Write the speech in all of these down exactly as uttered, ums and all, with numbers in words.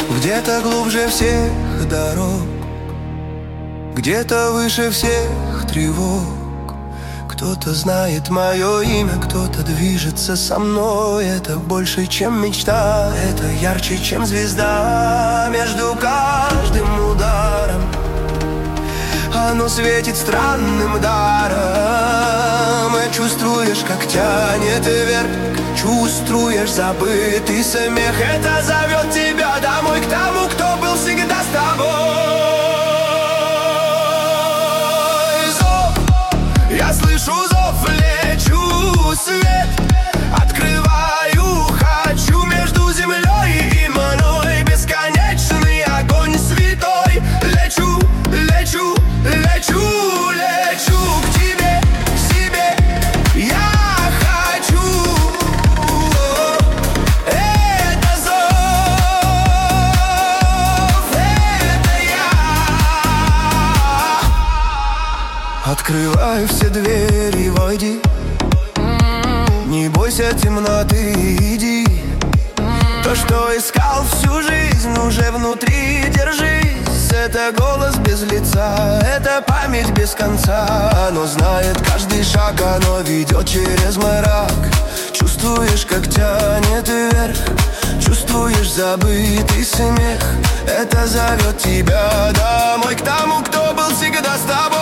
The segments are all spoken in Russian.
Где-то глубже всех дорог, где-то выше всех тревог. Кто-то знает мое имя, кто-то движется со мной. Это больше, чем мечта, это ярче, чем звезда. Между каждым ударом оно светит странным даром. И чувствуешь, как тянет вверх, чувствуешь забытый смех. Это зовет тебя домой, к тому, кто был всегда с тобой. Зов, я слышу зов, лечу свет, открываю, хочу между землей и мной. Бесконечный огонь святой. Лечу, лечу, лечу, лечу к тебе, к себе. Я хочу. Это зов, это я. Открываю все двери, войди. Не бойся темноты, иди. То, что искал всю жизнь, уже внутри, держись. Это голос без лица, это память без конца. Оно знает каждый шаг, оно ведет через мрак. Чувствуешь, как тянет вверх, чувствуешь забытый смех. Это зовет тебя домой, к тому, кто был всегда с тобой.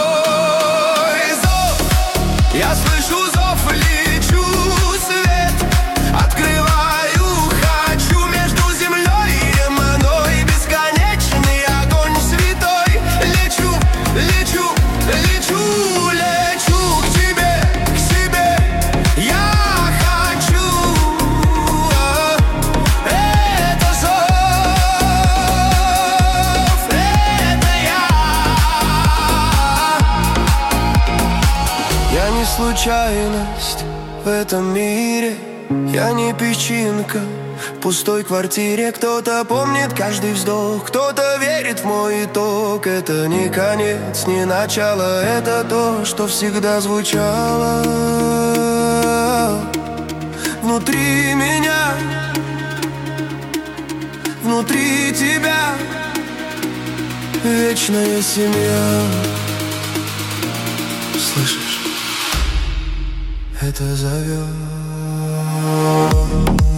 Зов, я слышу зов, лечу свет, открываю, хочу между землей и мной. Бесконечный огонь святой. Лечу, лечу, лечу, лечу к тебе, к себе. Я хочу. Это зов, это я. Я не случайность в этом мире, я не песчинка в пустой квартире. Кто-то помнит каждый вздох, кто-то верит в мой итог. Это не конец, не начало, это то, что всегда звучало внутри меня, внутри тебя. Вечная семья. Слышишь? Это зовет.